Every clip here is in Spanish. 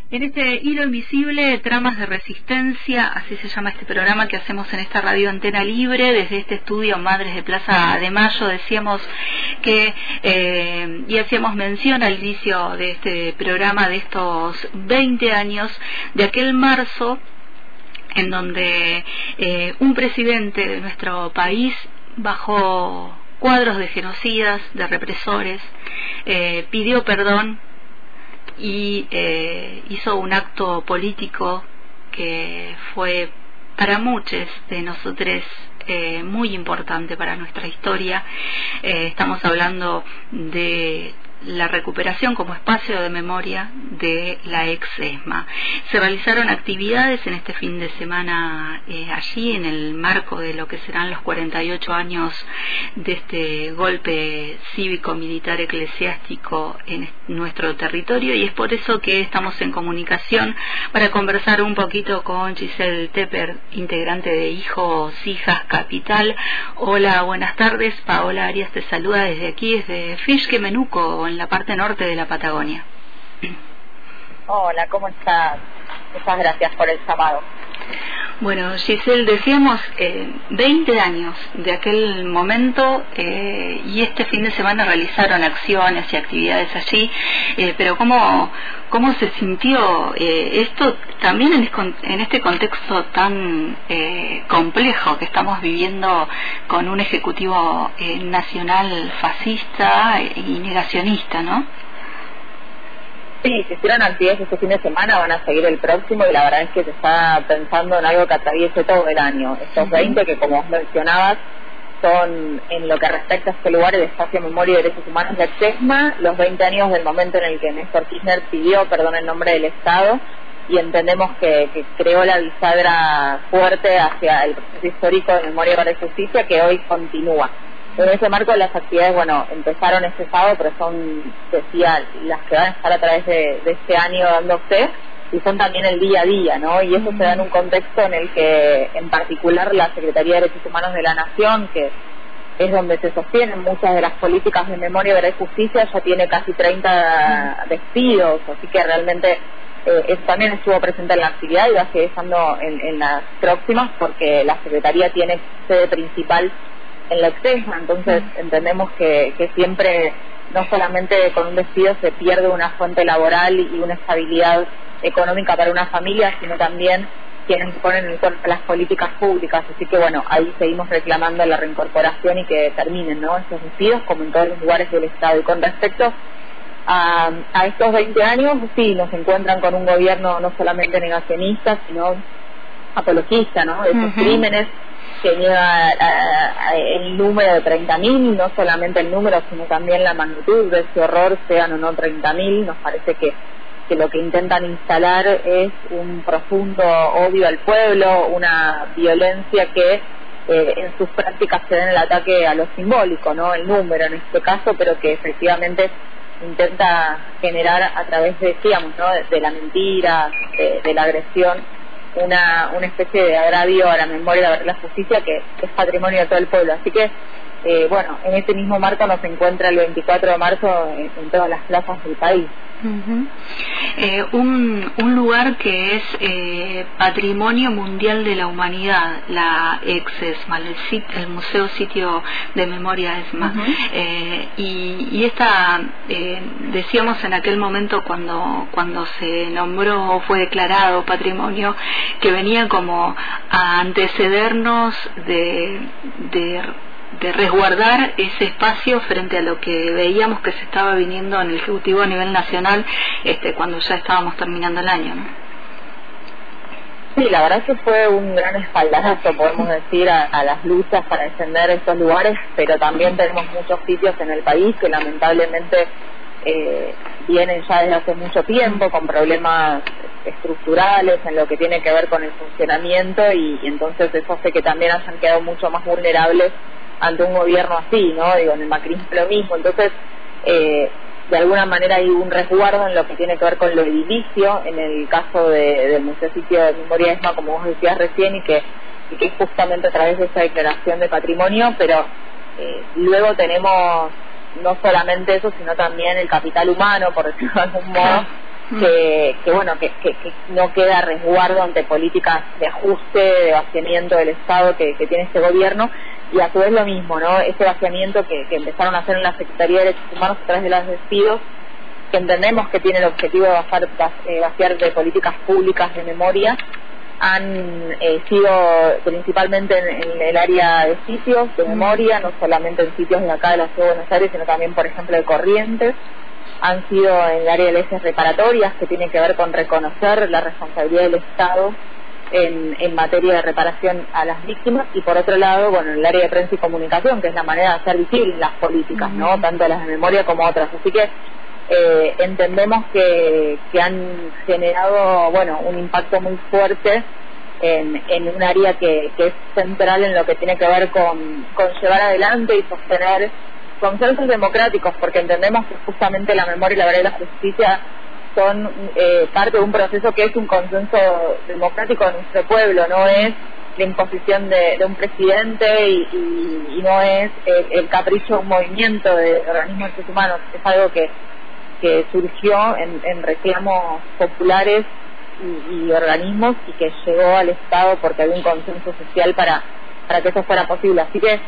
En este hilo invisible, tramas de resistencia, así se llama este programa que hacemos en esta radio Antena Libre, desde este estudio Madres de Plaza de Mayo. Decíamos que, y hacíamos mención al inicio de este programa de estos 20 años, de aquel marzo en donde un presidente de nuestro país, bajo cuadros de genocidas, de represores, pidió perdón y hizo un acto político que fue para muchos de nosotros muy importante para nuestra historia. Estamos hablando de la recuperación como espacio de memoria de la ex ESMA. Se realizaron actividades en este fin de semana allí en el marco de lo que serán los 48 años de este golpe cívico-militar eclesiástico en nuestro territorio, y es por eso que estamos en comunicación para conversar un poquito con Giselle Tepper, integrante de Hijos, Hijas Capital. Hola, buenas tardes. Paola Arias te saluda desde aquí, desde Fischke-Menuco, en la parte norte de la Patagonia. Hola, ¿cómo estás? Muchas gracias por el llamado. Bueno, Giselle, decíamos 20 años de aquel momento, y este fin de semana realizaron acciones y actividades allí, pero ¿cómo se sintió esto también en este contexto tan complejo que estamos viviendo, con un ejecutivo nacional fascista y negacionista, ¿no? Sí, se hicieron actividades este fin de semana, van a seguir el próximo, y la verdad es que se está pensando en algo que atraviese todo el año. Estos 20 que, como mencionabas, son, en lo que respecta a este lugar, el Espacio de Memoria y Derechos Humanos de EXESMA, los 20 años del momento en el que Néstor Kirchner pidió perdón en nombre del Estado, y entendemos que creó la bisagra fuerte hacia el proceso histórico de memoria, verdad y justicia, que hoy continúa. En ese marco, las actividades, empezaron este sábado, pero son, decía, las que van a estar a través de este año dándose, y son también el día a día, ¿no? Y eso se da en un contexto en el que, en particular, la Secretaría de Derechos Humanos de la Nación, que es donde se sostienen muchas de las políticas de memoria, verdad y justicia, ya tiene casi 30 despidos, así que realmente eso también estuvo presente en la actividad y va a seguir estando en las próximas, porque la Secretaría tiene sede principal en la EXESMA. Entonces entendemos que siempre, no solamente con un despido se pierde una fuente laboral y una estabilidad económica para una familia, sino también quienes ponen en cuenta las políticas públicas. Así que ahí seguimos reclamando la reincorporación y que terminen, ¿no?, estos despidos, como en todos los lugares del Estado. Y con respecto a estos 20 años, sí, nos encuentran con un gobierno no solamente negacionista, sino apologista, ¿no?, de esos crímenes, que niega el número de 30.000, no solamente el número, sino también la magnitud de ese horror, sean o no 30.000. Nos parece que lo que intentan instalar es un profundo odio al pueblo, una violencia que en sus prácticas se da en el ataque a lo simbólico, ¿no?, el número en este caso, pero que efectivamente intenta generar a través de, digamos, ¿no?, de la mentira, de la agresión, una especie de agravio a la memoria, a la justicia, que es patrimonio de todo el pueblo. Así que, en este mismo marco nos encuentra el 24 de marzo en todas las plazas del país. Un lugar que es Patrimonio Mundial de la Humanidad, la ex-ESMA, el Museo Sitio de Memoria ESMA. Y esta, decíamos en aquel momento cuando se nombró o fue declarado patrimonio, que venía como a antecedernos de resguardar ese espacio frente a lo que veíamos que se estaba viniendo en el Ejecutivo a nivel nacional, cuando ya estábamos terminando el año, ¿no? Sí, la verdad es que fue un gran espaldarazo, podemos decir, a las luchas para defender estos lugares, pero también tenemos muchos sitios en el país que lamentablemente vienen ya desde hace mucho tiempo con problemas estructurales en lo que tiene que ver con el funcionamiento, y entonces eso hace que también hayan quedado mucho más vulnerables ante un gobierno así, ¿no? En el macrismo lo mismo. Entonces, de alguna manera hay un resguardo en lo que tiene que ver con lo edilicio, en el caso del Museo Sitio de Memoria ESMA, como vos decías recién, y que es justamente a través de esa declaración de patrimonio, pero luego tenemos no solamente eso, sino también el capital humano, por decirlo de algún modo, que no queda resguardo ante políticas de ajuste, de vaciamiento del Estado que tiene este gobierno, y a su vez lo mismo, ¿no? Este vaciamiento que empezaron a hacer en la Secretaría de Derechos Humanos a través de los despidos, que entendemos que tiene el objetivo de vaciar de políticas públicas de memoria, han sido principalmente en el área de sitios de memoria, no solamente en sitios de acá de la Ciudad de Buenos Aires, sino también, por ejemplo, de Corrientes. Han sido en el área de leyes reparatorias, que tiene que ver con reconocer la responsabilidad del Estado en materia de reparación a las víctimas, y por otro lado, bueno, en el área de prensa y comunicación, que es la manera de hacer visibles las políticas, ¿no? Tanto las de memoria como otras. Así que entendemos que han generado, bueno, un impacto muy fuerte en un área que es central en lo que tiene que ver con llevar adelante y sostener consensos democráticos, porque entendemos que justamente la memoria y la verdad y la justicia son parte de un proceso que es un consenso democrático de nuestro pueblo, no es la imposición de un presidente y no es el capricho de un movimiento de organismos de derechos humanos. Es algo que surgió en reclamos populares y organismos, y que llegó al Estado porque había un consenso social para que eso fuera posible. Así que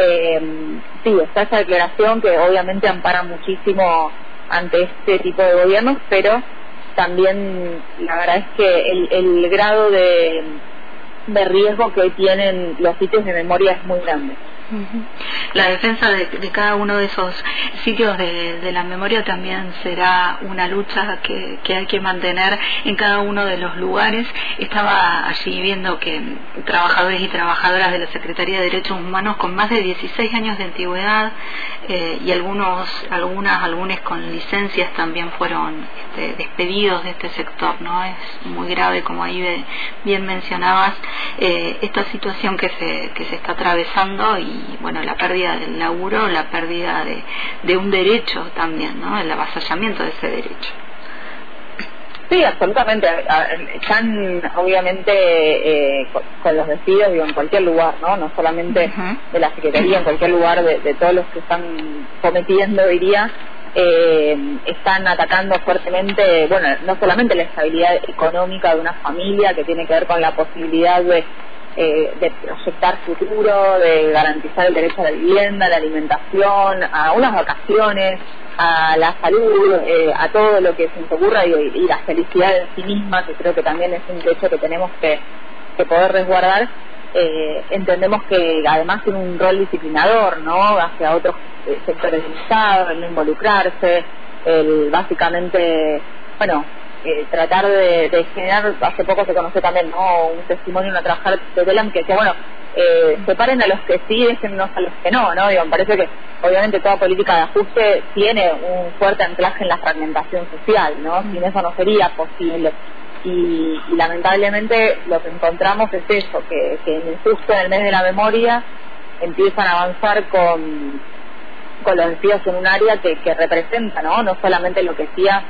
sí, está esa declaración que obviamente ampara muchísimo ante este tipo de gobiernos, pero también la verdad es que el grado de riesgo que hoy tienen los sitios de memoria es muy grande. La defensa de cada uno de esos sitios de la memoria también será una lucha que hay que mantener en cada uno de los lugares. Estaba allí viendo que trabajadores y trabajadoras de la Secretaría de Derechos Humanos con más de 16 años de antigüedad y algunos con licencias también fueron despedidos de este sector, ¿no? Es muy grave, como ahí bien mencionabas, esta situación que se está atravesando, y bueno, la pérdida del laburo, la pérdida de un derecho también, ¿no? El avasallamiento de ese derecho. Sí, absolutamente. Están obviamente con los despidos, digo, en cualquier lugar, no solamente de la Secretaría, en cualquier lugar de todos los que están cometiendo, diría, están atacando fuertemente, bueno, no solamente la estabilidad económica de una familia, que tiene que ver con la posibilidad de proyectar futuro, de garantizar el derecho a la vivienda, a la alimentación, a unas vacaciones, a la salud, a todo lo que se nos ocurra, y la felicidad en sí misma, que creo que también es un derecho que tenemos que poder resguardar. Entendemos que además tiene un rol disciplinador, ¿no?, hacia otros sectores del Estado, el no involucrarse, el básicamente, bueno, tratar de generar. Hace poco se conoció también, ¿no?, un testimonio de una trabajadora de Telam que decía, bueno, separen a los que sí, déjennos a los que no, digo, me parece que obviamente toda política de ajuste tiene un fuerte anclaje en la fragmentación social, ¿no? Sin eso no sería posible. Y lamentablemente lo que encontramos es eso, que justo en el mes de la memoria empiezan a avanzar con los despidos en un área que representa, no solamente lo que decía,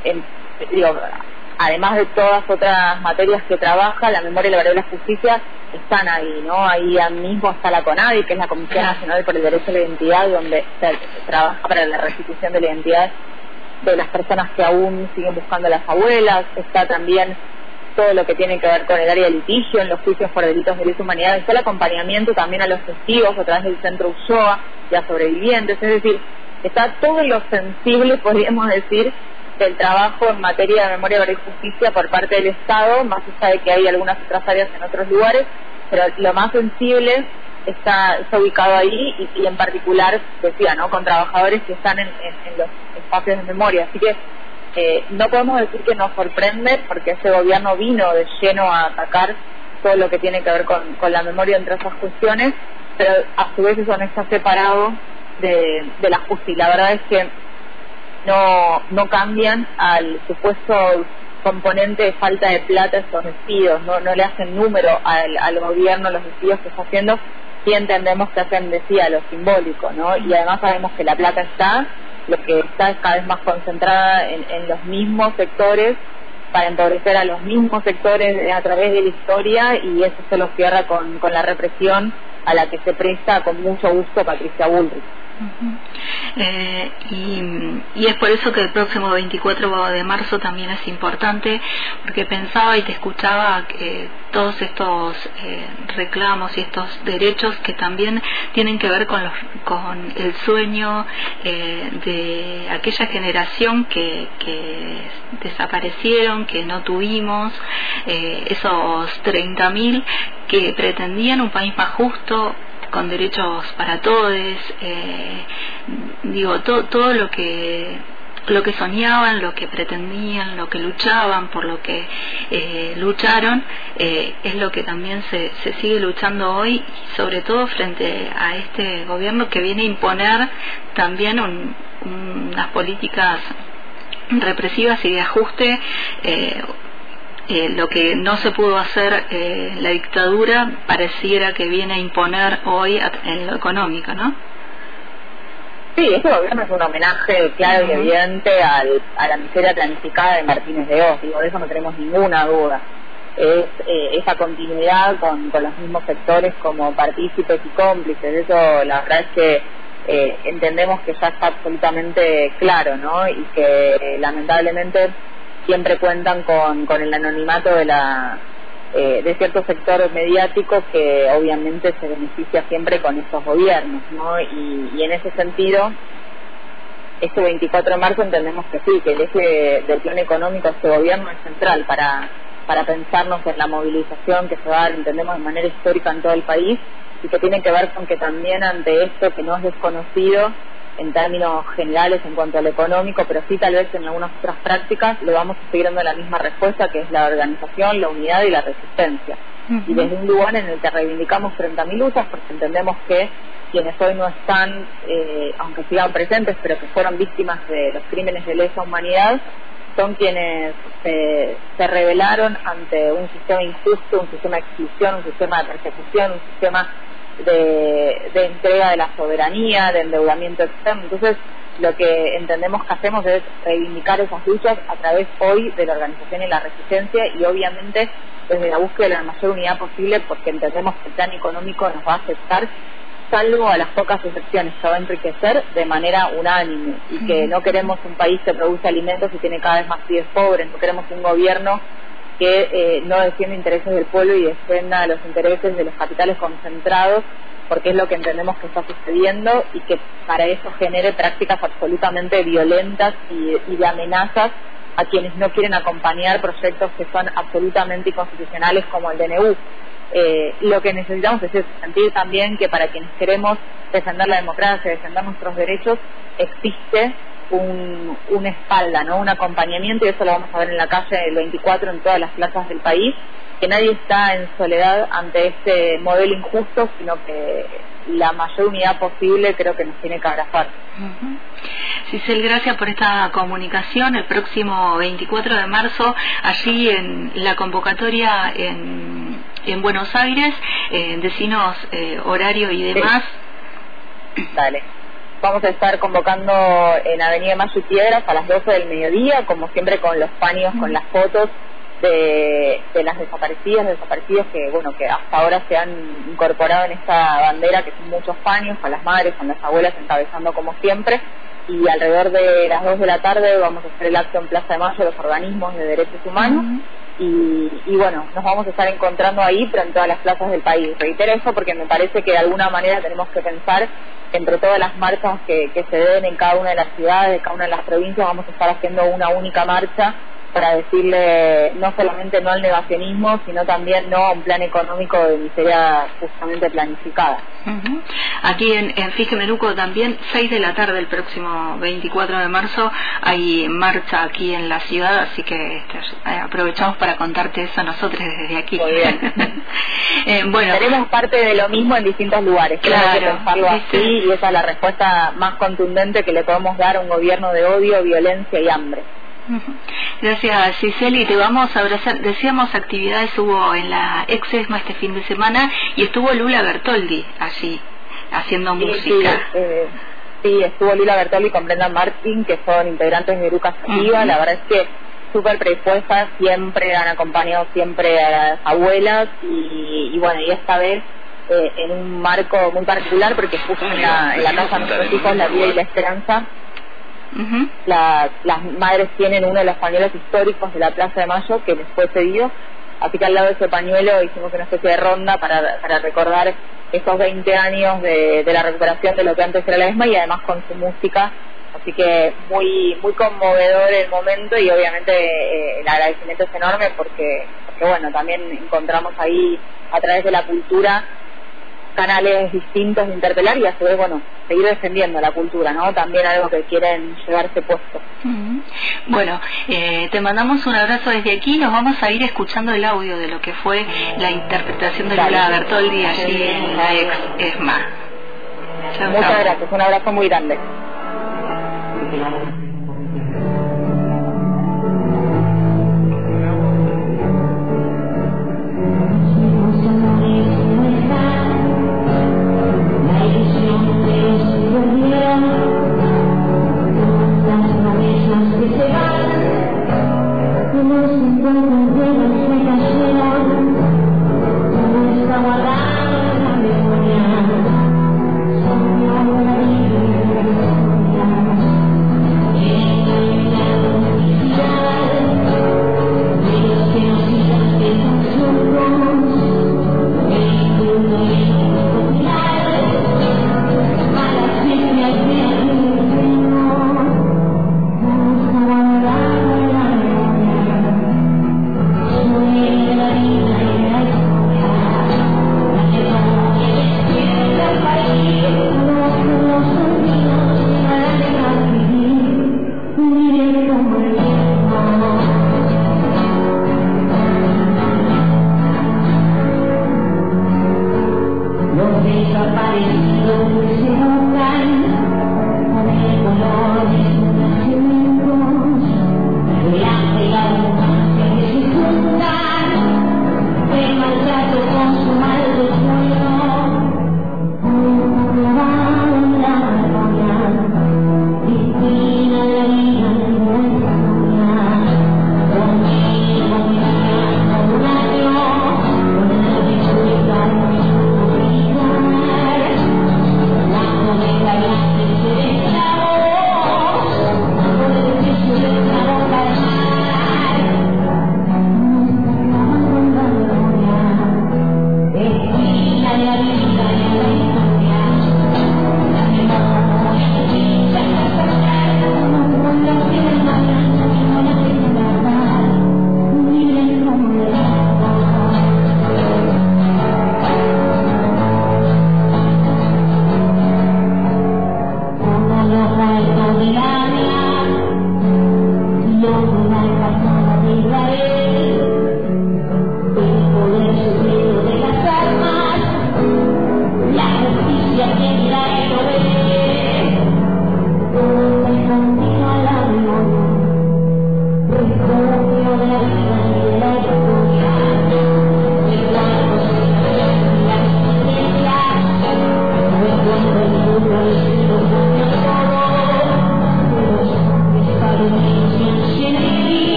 además de todas otras materias que trabaja, la memoria y la verdad y la justicia están ahí, ¿no? Ahí mismo está la CONADI, que es la Comisión Nacional por el Derecho a la Identidad, donde se trabaja para la restitución de la identidad de las personas que aún siguen buscando a las abuelas. Está también todo lo que tiene que ver con el área de litigio en los juicios por delitos de lesa humanidad. Está el acompañamiento también a los testigos a través del Centro Ulloa y a sobrevivientes. Es decir, está todo lo sensible, podríamos decir, del trabajo en materia de memoria, verdad y justicia por parte del Estado, más allá de que hay algunas otras áreas en otros lugares, pero lo más sensible está ubicado ahí, y en particular, decía, ¿no?, con trabajadores que están en los espacios de memoria. Así que no podemos decir que nos sorprende, porque ese gobierno vino de lleno a atacar todo lo que tiene que ver con la memoria, entre esas cuestiones, pero a su vez eso no está separado de la justicia. La verdad es que no cambian al supuesto componente de falta de plata estos despidos, no le hacen número al gobierno los despidos que está haciendo. Sí entendemos que hacen, decía, lo simbólico, ¿no? Y además sabemos que la plata está, lo que está es cada vez más concentrada en los mismos sectores, para empobrecer a los mismos sectores a través de la historia, y eso se lo cierra con la represión a la que se presta con mucho gusto Patricia Bullrich. Y es por eso que el próximo 24 de marzo también es importante, porque pensaba y te escuchaba que todos estos reclamos y estos derechos que también tienen que ver con el sueño de aquella generación que desaparecieron, que no tuvimos, esos 30.000 que pretendían un país más justo, con derechos para todos, todo lo que soñaban, lo que pretendían, lo que luchaban, por lo que lucharon, es lo que también se sigue luchando hoy, sobre todo frente a este gobierno que viene a imponer también unas políticas represivas y de ajuste. Lo que no se pudo hacer la dictadura pareciera que viene a imponer hoy en lo económico, ¿no? Sí, este gobierno es un homenaje claro y evidente a la miseria planificada de Martínez de Oz, de eso no tenemos ninguna duda. Es esa continuidad con los mismos sectores como partícipes y cómplices, eso la verdad es que entendemos que ya está absolutamente claro, ¿no? Y que lamentablemente siempre cuentan con el anonimato de cierto sector mediático que obviamente se beneficia siempre con estos gobiernos, ¿no? Y en ese sentido, este 24 de marzo entendemos que sí, que el eje del plan económico de este gobierno es central para pensarnos en la movilización que se va a dar, entendemos, de manera histórica en todo el país, y que tiene que ver con que también ante esto que no es desconocido en términos generales en cuanto a lo económico, pero sí tal vez en algunas otras prácticas le vamos a seguir dando la misma respuesta, que es la organización, la unidad y la resistencia. Y desde un lugar en el que reivindicamos 30.000 luchas, porque entendemos que quienes hoy no están, aunque sigan presentes, pero que fueron víctimas de los crímenes de lesa humanidad, son quienes se rebelaron ante un sistema injusto, un sistema de exclusión, un sistema de persecución, un sistema de entrega de la soberanía, de endeudamiento externo. Entonces, lo que entendemos que hacemos es reivindicar esas luchas a través hoy de la organización y la resistencia, y obviamente desde la búsqueda de la mayor unidad posible, porque entendemos que el plan económico nos va a afectar, salvo a las pocas excepciones, que va a enriquecer de manera unánime, y que no queremos un país que produce alimentos y tiene cada vez más pibes pobres, no queremos un gobierno que no defienda intereses del pueblo y defienda los intereses de los capitales concentrados, porque es lo que entendemos que está sucediendo, y que para eso genere prácticas absolutamente violentas y de amenazas a quienes no quieren acompañar proyectos que son absolutamente inconstitucionales como el DNU. Lo que necesitamos es sentir también que para quienes queremos defender la democracia, defender nuestros derechos, existe una espalda, ¿no? Un acompañamiento, y eso lo vamos a ver en la calle el 24 en todas las plazas del país, que nadie está en soledad ante este modelo injusto, sino que la mayor unidad posible creo que nos tiene que abrazar. Cicel, gracias por esta comunicación. El próximo 24 de marzo, allí en la convocatoria en Buenos Aires, decinos horario y demás. Sí. Dale. Vamos a estar convocando en Avenida Mayo y Piedras a las 12 del mediodía, como siempre con los paños, con las fotos de las desaparecidos que hasta ahora se han incorporado en esta bandera, que son muchos paños, con las madres, con las abuelas encabezando como siempre. Y alrededor de las 2 de la tarde vamos a hacer el acto en Plaza de Mayo, los organismos de derechos humanos. Y bueno, nos vamos a estar encontrando ahí, pero en todas las plazas del país. Reitero eso porque me parece que de alguna manera tenemos que pensar entre todas las marchas que se den en cada una de las ciudades, de cada una de las provincias. Vamos a estar haciendo una única marcha para decirle no solamente no al negacionismo, sino también no a un plan económico de miseria justamente planificada. Aquí en Fique Menuco también, 6 de la tarde el próximo 24 de marzo, hay marcha aquí en la ciudad, así que aprovechamos para contarte eso nosotros desde aquí. Muy bien. Bueno, tenemos parte de lo mismo en distintos lugares, claro, hay que pensarlo así, y esa es la respuesta más contundente que le podemos dar a un gobierno de odio, violencia y hambre. Gracias, Ciceli, te vamos a abrazar. Decíamos, actividades hubo en la ex-ESMA este fin de semana, y estuvo Lula Bertoldi allí haciendo música. Sí, estuvo Lula Bertoldi con Brenda Martin, que son integrantes de Eruca Sativa. La verdad es que súper predispuestas, siempre han acompañado siempre a las abuelas, y bueno, y esta vez en un marco muy particular, porque justo en la casa de nuestros hijos, La Vida y la Esperanza, las madres tienen uno de los pañuelos históricos de la Plaza de Mayo que les fue cedido, así que al lado de ese pañuelo hicimos una especie de ronda para recordar esos 20 años de la recuperación de lo que antes era la ESMA, y además con su música, así que muy conmovedor el momento, y obviamente el agradecimiento es enorme porque bueno, también encontramos ahí a través de la cultura canales distintos de interpelar, y a su vez, bueno, seguir defendiendo la cultura, ¿no? También algo que quieren llevarse puesto. Bueno, te mandamos un abrazo desde aquí. Nos vamos a ir escuchando el audio de lo que fue la interpretación de Lola Bertoldi allí en la ex ESMA. Muchas gracias, un abrazo muy grande.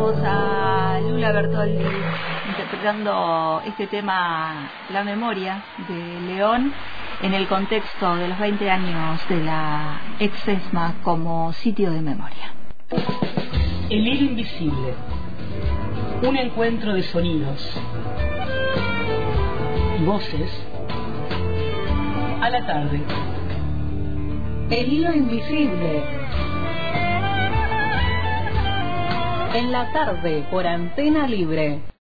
Escuchábamos a Lula Bertoldi interpretando este tema, La Memoria, de León, en el contexto de los 20 años de la ex-ESMA como sitio de memoria. El hilo invisible, un encuentro de sonidos y voces a la tarde. El hilo invisible, en la tarde por Antena Libre.